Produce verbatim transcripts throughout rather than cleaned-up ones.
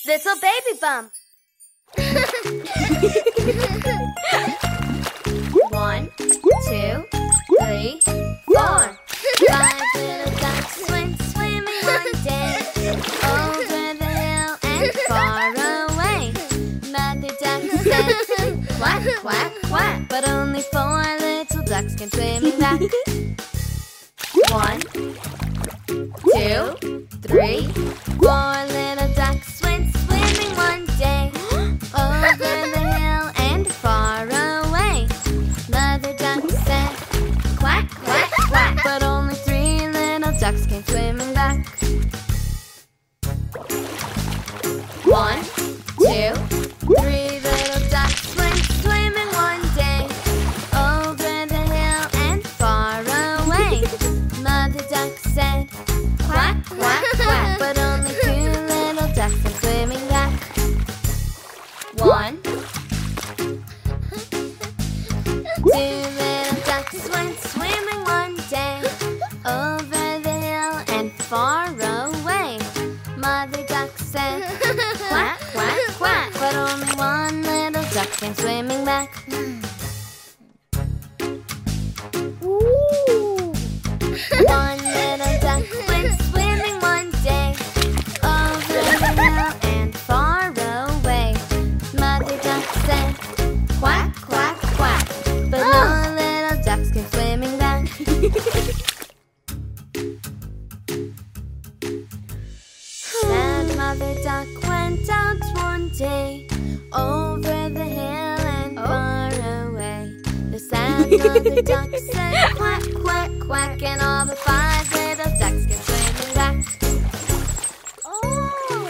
Little baby bump. One, two, three, four. Five little ducks went swimming one day, over the hill and far away. Mother duck said, quack, quack, quack, but only four little ducks came swimming back. One, two, three, four little ducks went swimming one day, over the hill and far away. Mother duck said, quack, quack, quack, but only three little ducks came swimming back. One, two, three little ducks went swimming one day, over the hill and far away. Mother duck said, quack, quack, quack, but only two little ducks came swimming back. One, two little ducks went swimming one day, over the hill and far away. Mother duck said, quack, quack, quack, but only one little duck came swimming back. One little duck went swimming one day, over the hill and far away. Mother duck said, quack, quack, quack, but no little ducks came swimming back. Sad Mother duck went out one day, over the hill and far away. The sad Mother duck said, quack, quack, quack, and all the five little ducks came swimming back. Oh!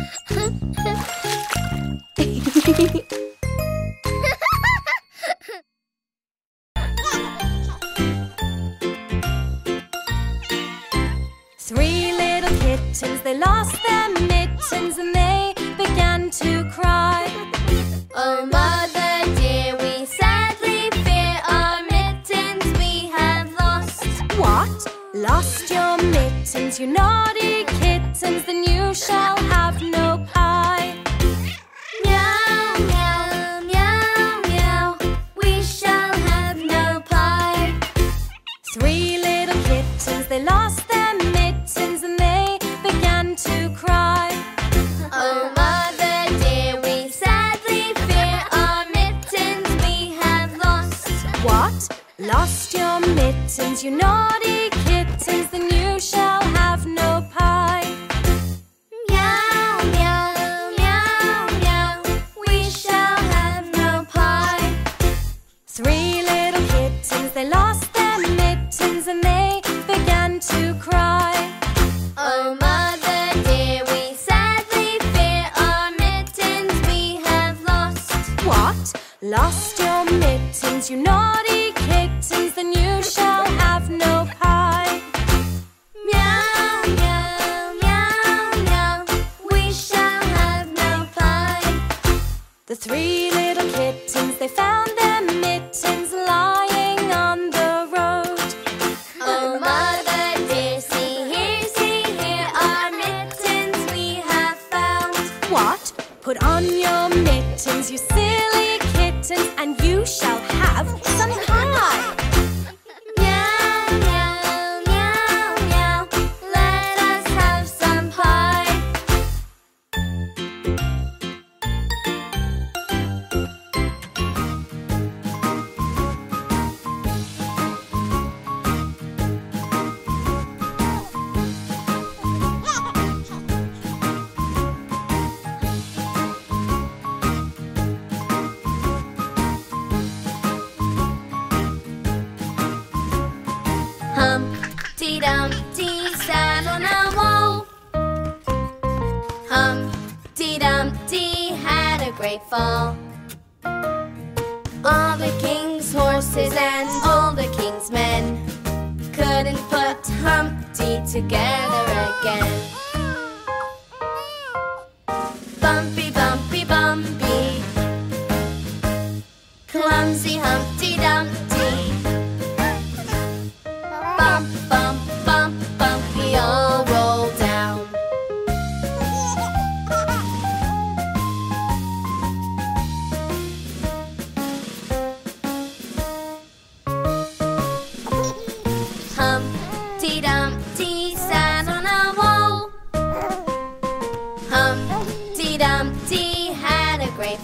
Three little kittens, they lost their mittens and they began to cry. Oh, mother dear, we sadly fear our mittens we have lost. What? Lost your mittens, you naughty kittens, then you shall have no pie. Meow, meow, meow, meow, we shall have no pie. Three little kittens, they lost their mittens and they began to cry. Oh, mother dear, we sadly fear our mittens we have lost. What? Lost your mittens, you naughty kittens, then you shall have no pie. Meow, meow, meow, meow, we shall have no pie. Three little kittens, they lost their mittens and they began to cry. Oh, mother dear, we sadly fear our mittens we have lost. What? Lost your mittens, you naughty kittens, then you shall have no pie. Meow, meow, meow, meow, we shall have no pie. The three little kittens, they found their mittens lying on the road. Oh, mother dear, see here, see here, our mittens we have found. What? Put on your mittens, you silly kittens, and you shall have some pie. Meow, meow, meow, meow, let us have some pie. Humpty Dumpty sat on a wall. Humpty Dumpty had a great fall. All the king's horses and all the king's men couldn't put Humpty together again. Bumpy, bumpy, bumpy, clumsy Humpty Dumpty. Bump, bump, bump, bump, we all roll down.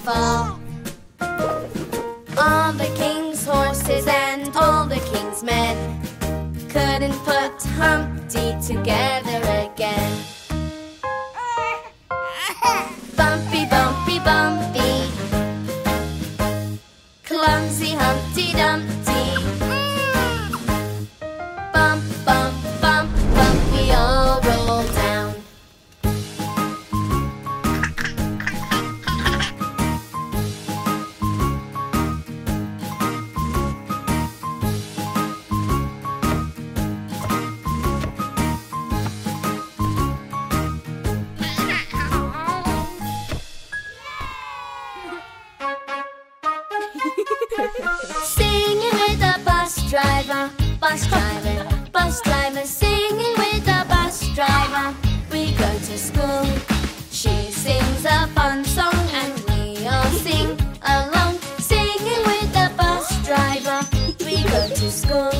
fall. All the king's horses and all the king's men couldn't put Humpty together again. Bumpy, bumpy, bumpy, clumsy Humpty Dumpty. Bump, bump, bump, bump, we all roll down. Singing with the bus driver, bus driver, bus driver. Singing with the bus driver, we go to school. She sings a fun song and we all sing along. Singing with the bus driver, we go to school.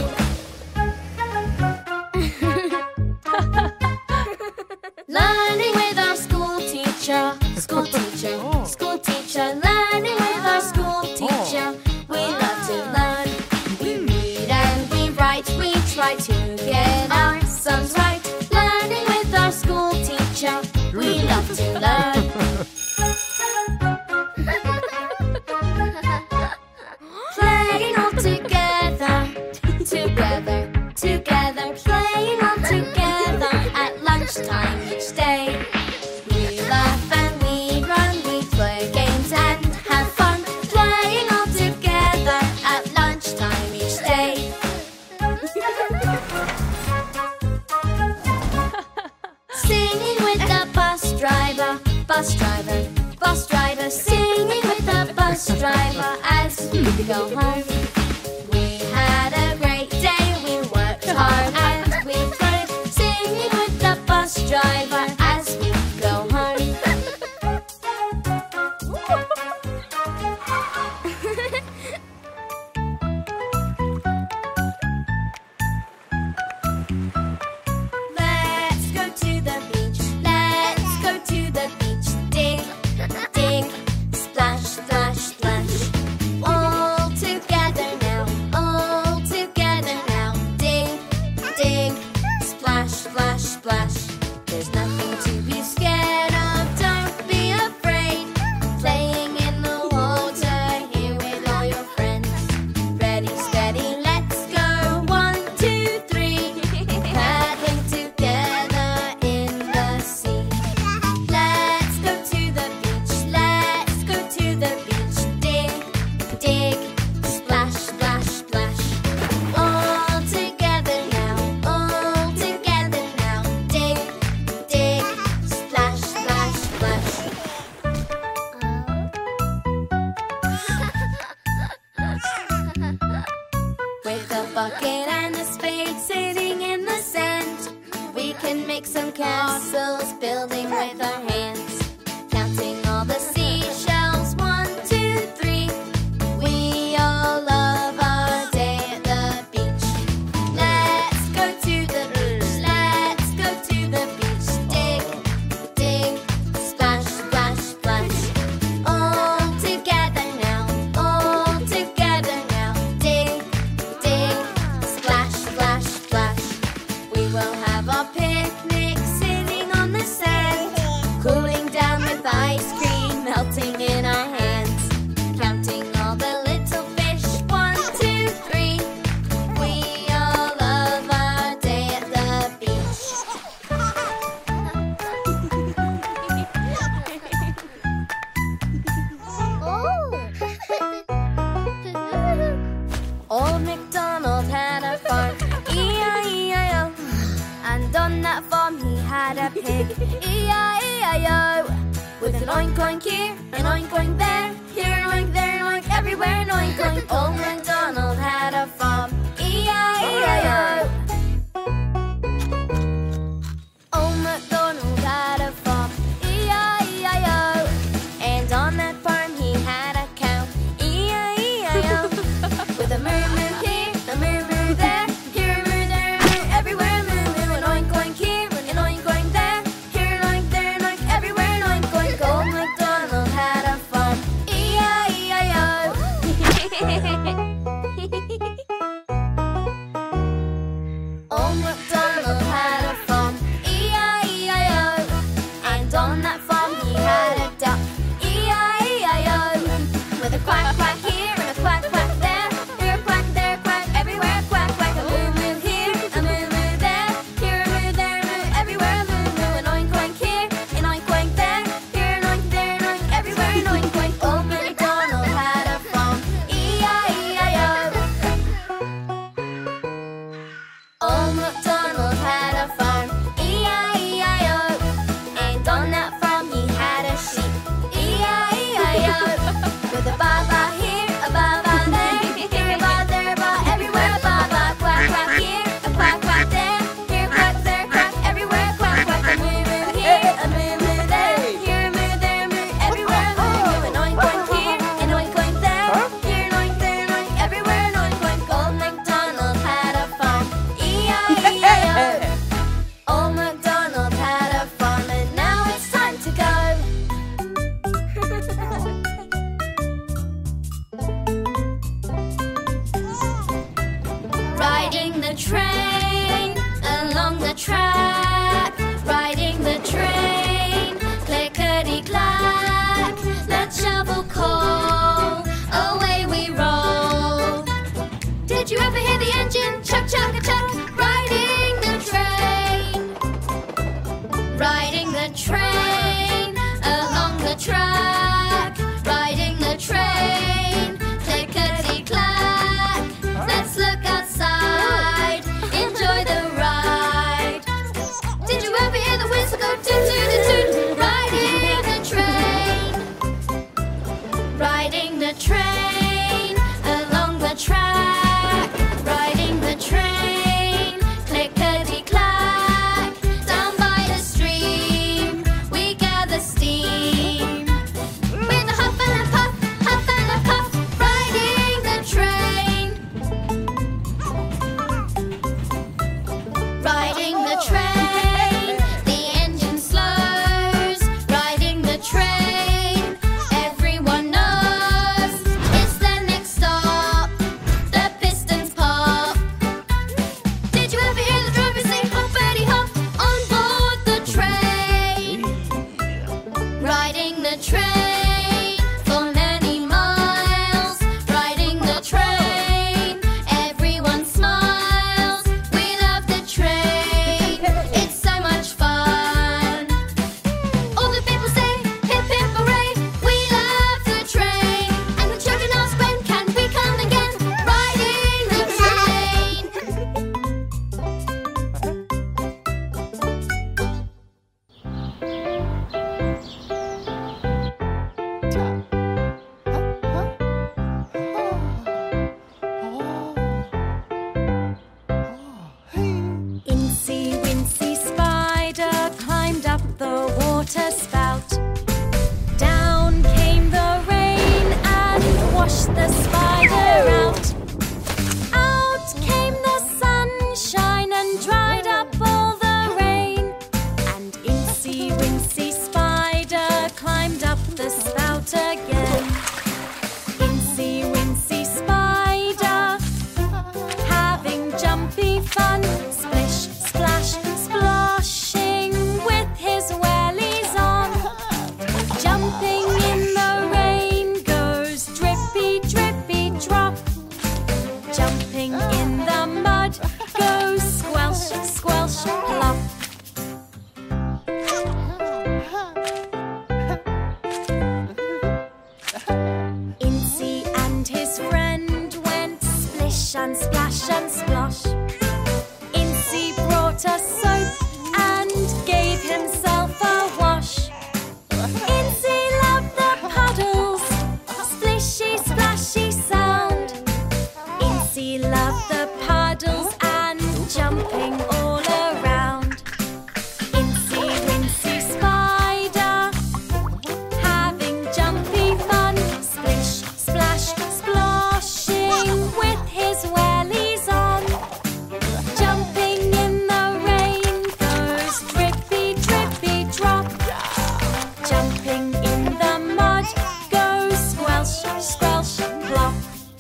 Learning with our school teacher, school teacher, school teacher. Learning with our school teacher, we love to learn. We read and we write, we try to get our sums right. Learning with our school teacher, we love to learn. Playing all together, together, together. Playing all together at lunchtime each day. We laugh and we run, we play games and have fun. Playing all together at lunchtime each day. Singing with the bus driver, bus driver, bus driver. Singing with the bus driver as we go home. We had a great day, we worked hard and we played. Singing with the bus driver as we go home. Let's go to the beach, let's go to the beach. Dig, dig, splash, splash, splash. All together now, all together now. Dig, dig, splash, splash, splash. There's nothing to be scared of, don't be afraid. Playing in the water here with all your friends. Ready, steady, let's go. One, two, three. Paddling together in the sea. Let's go to the beach, let's go to the beach. Dig, dig, splash, splash, splash. All together now, all together now. Dig, dig, splash, splash, splash. With a bucket and a spade sitting in the sand, we can make some castles building with our hands. Counting all the seashells, one, two, three. We all love our day at the beach. Let's go to the beach, let's go to the beach. Dig, dig, splash, splash, splash. All together now, all together now. Dig, dig, splash, splash, splash. We will have a picnic sitting on the sand, cooling down with ice cream melting in our hands. Counting all the little fish, one, two, three. We all love our day at the beach. Old MacDonald had a farm, E I E I O. And on that farm he had a pig, E I E I O. With an oink oink here, an oink oink there, here an oink, there an oink, everywhere an oink oink. Old MacDonald had a farm, E I E I O. Old MacDonald had a farm, E I E I O. And on that farm he had a cow, E I E I O. With a moo moo here, a moo moo there, here a moo, there a moo, everywhere a moo moo. An oink oink here, an oink oink there, here an oink, there an oink, everywhere an oink oink. Old MacDonald had a farm, E Riding the train along the track, riding the train, clickety-clack. Let's look outside, enjoy the ride. Did you ever hear the whistle go toot-toot-toot? Riding the train, riding the train along the track, riding the train, clickety-clack. Down by the stream, we gather steam. With a huff and a puff, huff and a puff, riding the train. Riding the train, the engine slows. Riding the train, everyone knows it's the next stop. The pistons pop. Did you ever hear the driver say hoppity hop on board the train? Riding the train for many miles. Riding the train, everyone smiles. We love the train, it's so much fun. All the people say hip hip hooray. We love the train, and the children ask when can we come again. Riding the train. Incy Wincy Spider climbed up the water spout. Down came the rain and washed the spider out. Out came the sunshine and dried up all the rain. And Incy Wincy Spider climbed up the spout again. Incy Wincy Spider, having jumpy fun, splish, splash, sploshing with his wellies on. Jumping in the rain goes drippy, drippy, drop. Jumping in the mud goes squelch, squelch, plop. Incy and his friend went splish and splash and splosh. Incy brought a soap and gave himself a wash. Incy loved the puddles, splishy, splashy sound. Incy loved the puddles and jumping all around. Incy Wincy Spider, having jumpy fun, splish, splash, sploshing with his wellies on. Jumping in the rain goes drippy, drippy, drop. Jumping in the mud goes squelch, squelch, plop.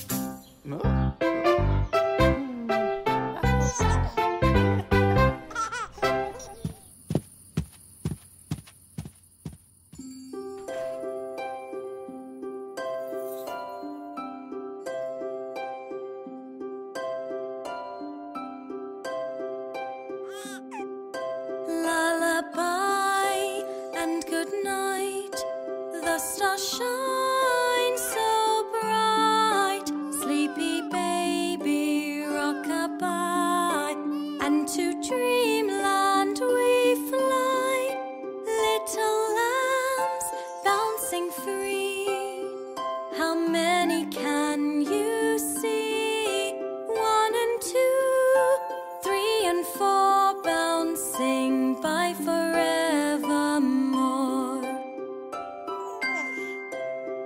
Lullaby and good night. The stars shine so bright. Sleepy baby, rock-a-bye. And to dreamland we fly. Little lambs bouncing free. How many can you see? One and two, three and four, bouncing by forevermore.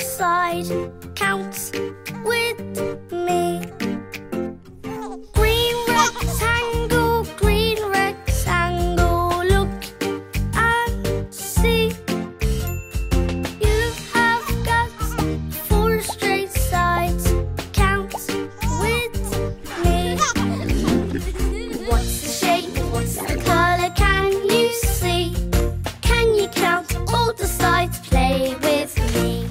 outside. Count with me. Green rectangle, green rectangle, look and see. You have got four straight sides. Count with me. What's the shape? What's the color? Can you see? Can you count all the sides? Play with me.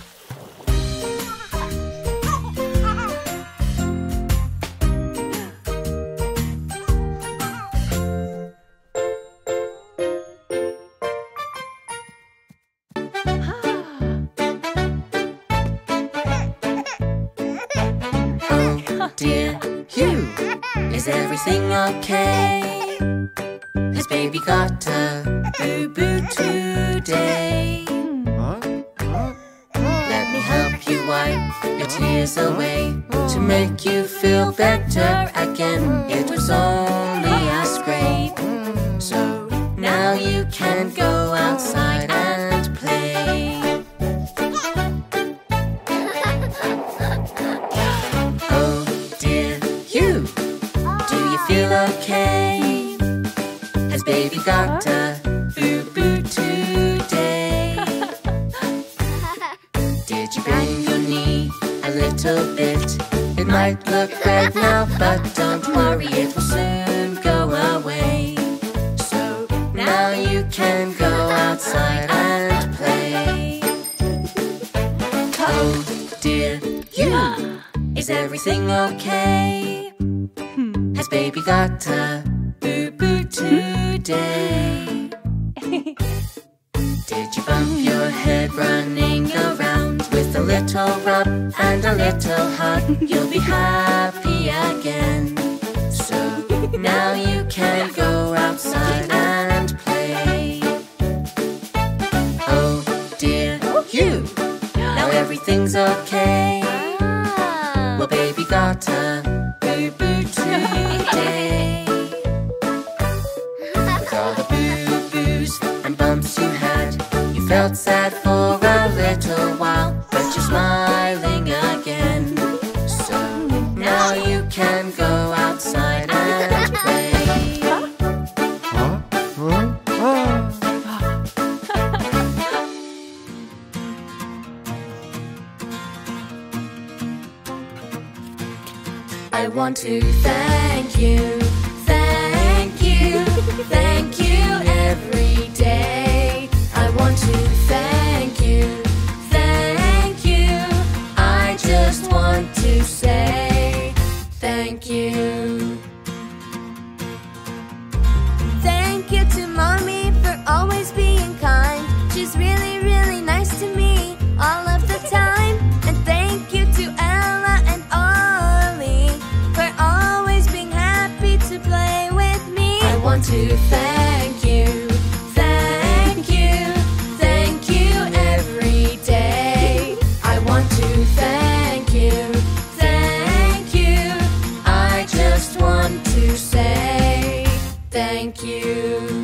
Oh dear, you, is everything okay? Has baby got a boo-boo today? Let me help you wipe your tears away to make you feel better again. It was only a scrape, so now you can go outside and play. Oh dear, you, do you feel okay? Has baby got a boo-boo today? Did you bend your knee a little bit? It might look red now, but don't worry, it will soon go away. So now you can go outside and play. Oh dear, you, is everything okay? Has baby got a boo-boo today? Did you bump your head running around with a little rub and a little hug? You'll be happy again. So now you can go outside and play. Oh dear, you, now everything's okay. Well, baby got a boo-boo today. With all the boo-boos and bumps you had, you felt sad for a little while, but you're smiling again. So now you can go outside and play. I want to thank you, thank you, thank you every day. I want to thank you, thank you. I just want to say thank you. Thank you to Mommy for always being kind. She's really, really nice to me all of the time. And thank you to Ella and Ollie for always being happy to play with me. I want to thank you, thank you, thank you every day. I want to thank you, thank you. I just want to say thank you.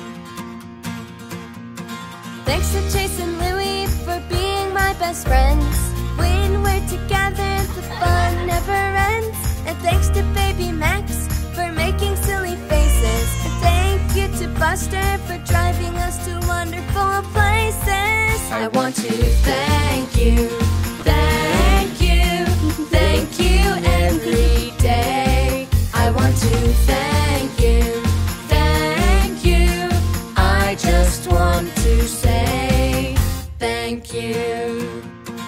Thanks to Chase and Louie for being my best friends. When we're together, the fun never ends. And thanks to baby Max for making silly faces. And thank you to Buster for driving us to wonderful places. I want to thank you, thank you, thank you every day. I want to thank you, thank you. I just want to say thank you.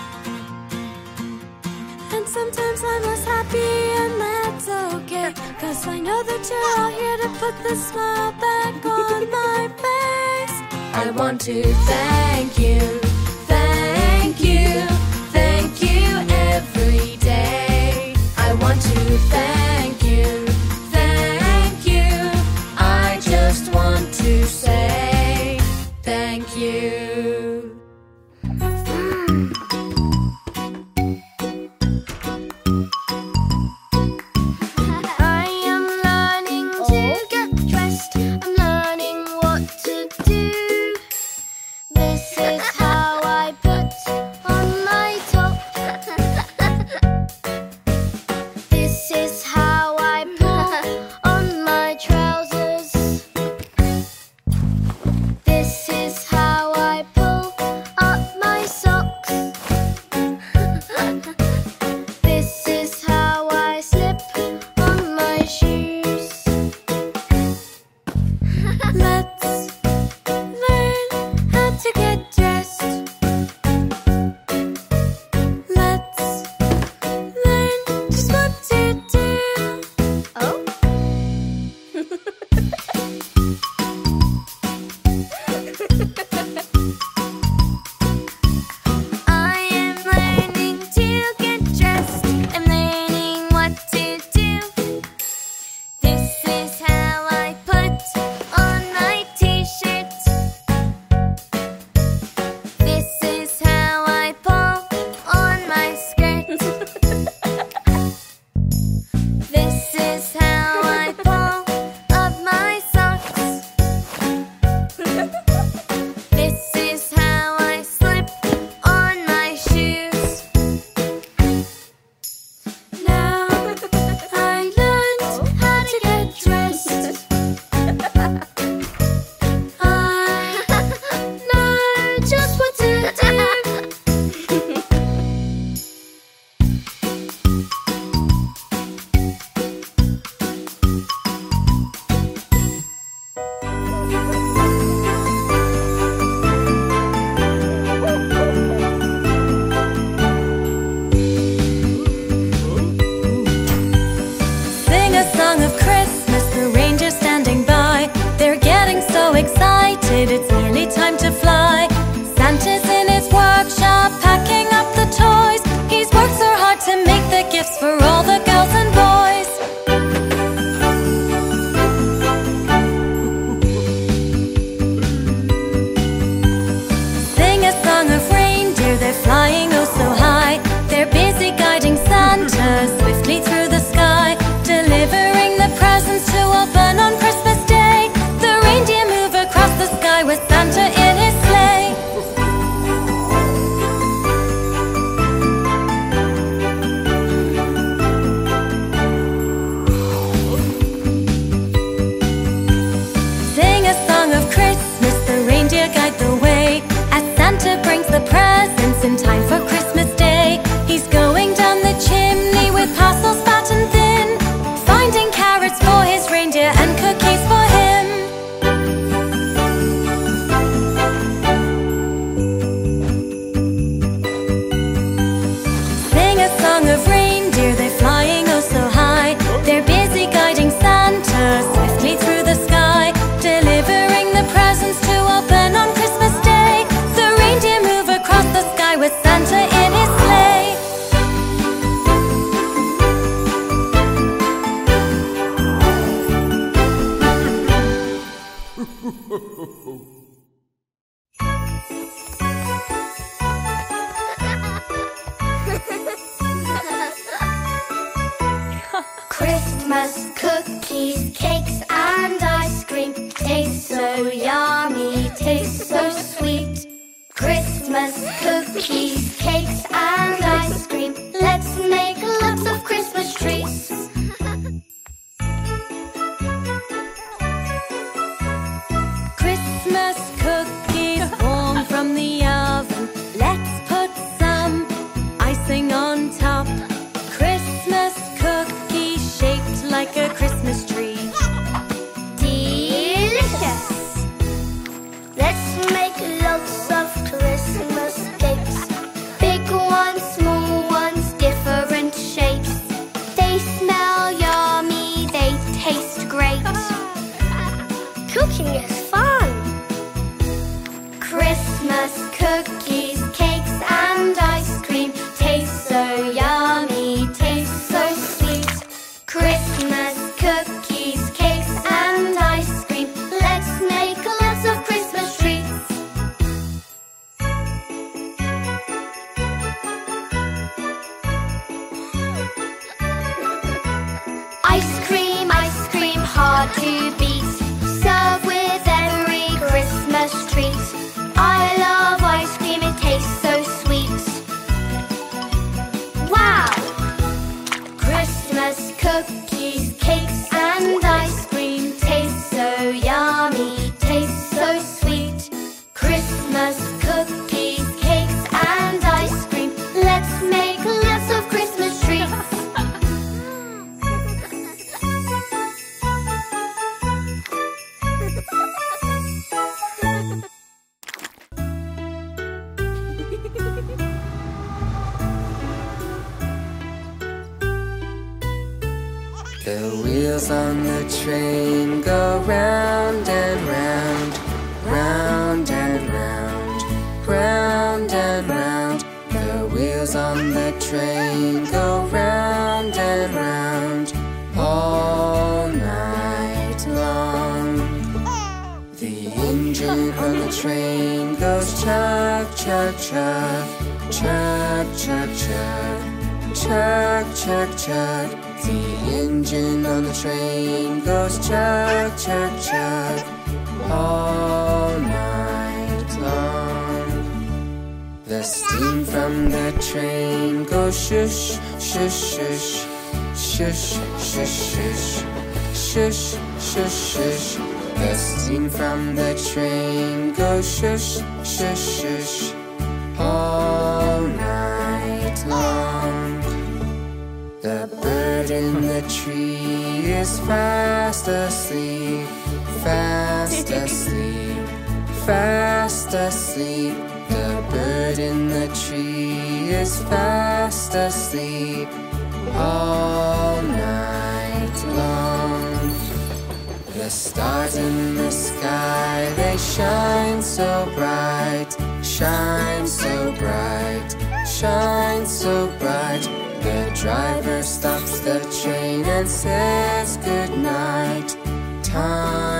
And sometimes I'm less happy and that's okay, 'cause I know that you're all here to put the smile back on my face. I want to thank you, thank you, thank you every day. I want to thank you, thank you. I just want to say thank you. I am learning to get dressed. I'm learning what to do. This is how I put on Christmas cookies, cakes and ice cream taste so yummy, taste so sweet. Christmas cookies, cakes and ice cream. Let's make lots of Christmas trees. Christmas cookies warm from the oven. Let's put some icing on top. Christmas cookies shaped like a Christmas tree. Delicious! Let's make lots of Christmas cakes. Big ones, small ones, different shapes. They smell yummy, they taste great. Cooking is fun! Christmas cookies, cakes and ice cream taste so yummy, taste so sweet. Christmas cookies, cakes and ice cream. Let's make lots of Christmas trees. Ice cream, ice cream, hard to beat. Serve with every Christmas treat. I love ice cream, it tastes so sweet. Wow! Christmas cookies, cakes and ice cream taste so yummy, taste so sweet. Christmas cookies, cakes and ice cream. Let's make lots of Christmas trees. The wheels on the train go round and round, round and round, round and round. The wheels on the train go round and round all night long. The engine on the train goes chug, chug, chug, chug, chug, chug, chug, chug, chug. The engine on the train goes chug, chug, chug all night long. The steam from the train goes shush, shush, shush, shush, shush, shush, shush, shush, shush. The steam from the train goes shush, shush, shush all night long. The bird in the tree is fast asleep, fast asleep, fast asleep. The bird in the tree is fast asleep all night long. The stars in the sky, they shine so bright, shine so bright, shine so bright. The driver stops the train and says good night. Time